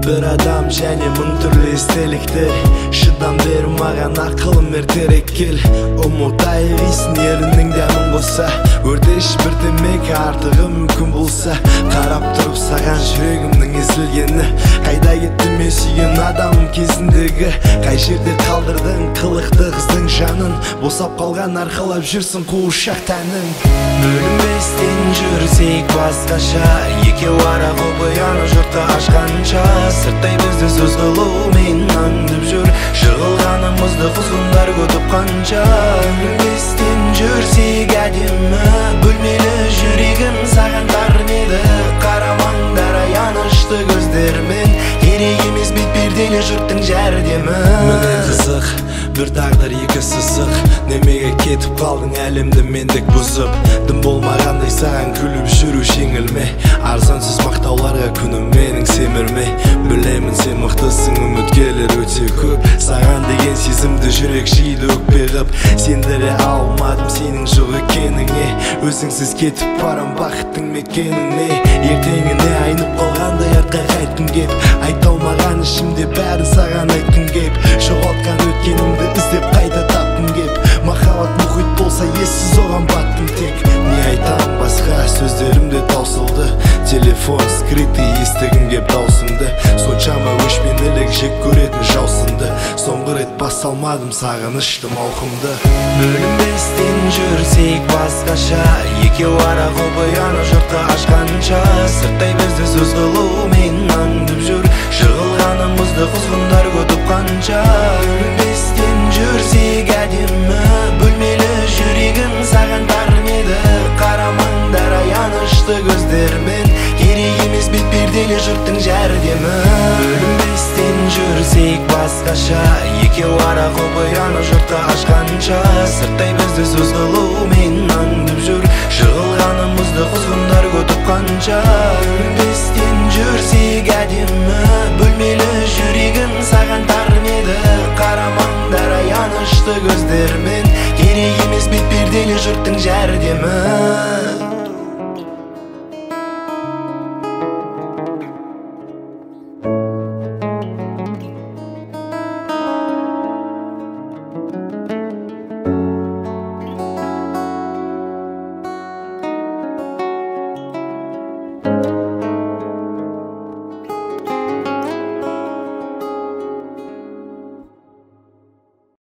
Bir adam және мың түрлі естеліктер. Шыдам бер маған ақылым ертерек кел. Ұмытайық исін ерінің дәмін қоса. Өрдеш бір демек артығы мүмкін болса. Қарап тұрып саған жүрегімнің езілгені. Қайда кетті мен сүйген адамым кезіндегі. Қай жерде қалдырдың қылықты қыздың жанын. Босап қалған арқалап жүрсің қуышақ тәнің. Бөлінбестен жүрсек басқаша. Екеу ара қобияны жұртқа ашқанша. Сырттай бізді сөз қылумен аңдып жүр. Жығылғанымызды құзғындар көтіп қанша. Бөлінбестен жүрсек әдемі. Бөлмелі жүрегім саған тарнеді. Қарамаңдар аянышты көздермен. Керек емес бет перделі жұрттың жәрдемі. Міне қызық, бір тағдыр екі сызық. Немеге кетіп қалдың әлемді мендік бұзып. Дым болмағандай саған күліп жүру жеңілме. Арзансыз мақтауларға күнім менің семірме. Білемін сен мықтысың, үміткерлер өте көп. Саған деген сезімді жүрек жейді өкпе-ғып. Сендіре алмадым сенің жоқ екеніңе. Өзіңсіз кетіп барам бақыттың мекеніне. Ертеңіне айнып қалғандай артқа қайтқым кеп. Айта алмаған ішімде бәрін саған айтқым кеп. Жоғалтқан өткенімді іздеп қайта тапқым кеп. Махаббат мұхит болса ессіз оған баттым тек. Не айтам басқа сөздерімде таусылды. Телефон скрытый естігім кеп даусыңды. Соншама өшпенділік жек көретін жаусынды. Соңғы рет бас алмадым сағынышты мауқымды. Бөлінбестен жүрсек басқаша. Екеу ара қобияны жұртқа ашқанша. Сырттай бізді сөз қылумен аңдып жүр. Жығылғанымызды құзғындар көтіп қанша. Бөлінбестен жүрсек әдемі. Бөлмелі жүрегім саған тарнеді. Қарамаңдар аянышты көздермен. Керек емес бет перделі жұрттың жәрдемі. Бөлінбестен жүрсек басқаша. Екеу ара қобияны жұртқа ашқанша. Сырттай бізді сөз қылумен аңдып жүр. Жығылғанымызды құзғындар көтіп қанша. Бөлінбестен жүрсек әдемі. Бөлмелі жүрегім саған тарнеді. Қарамаңдар аянышты көздермен. Керек емес бет перделі жұрттың жәрдемі.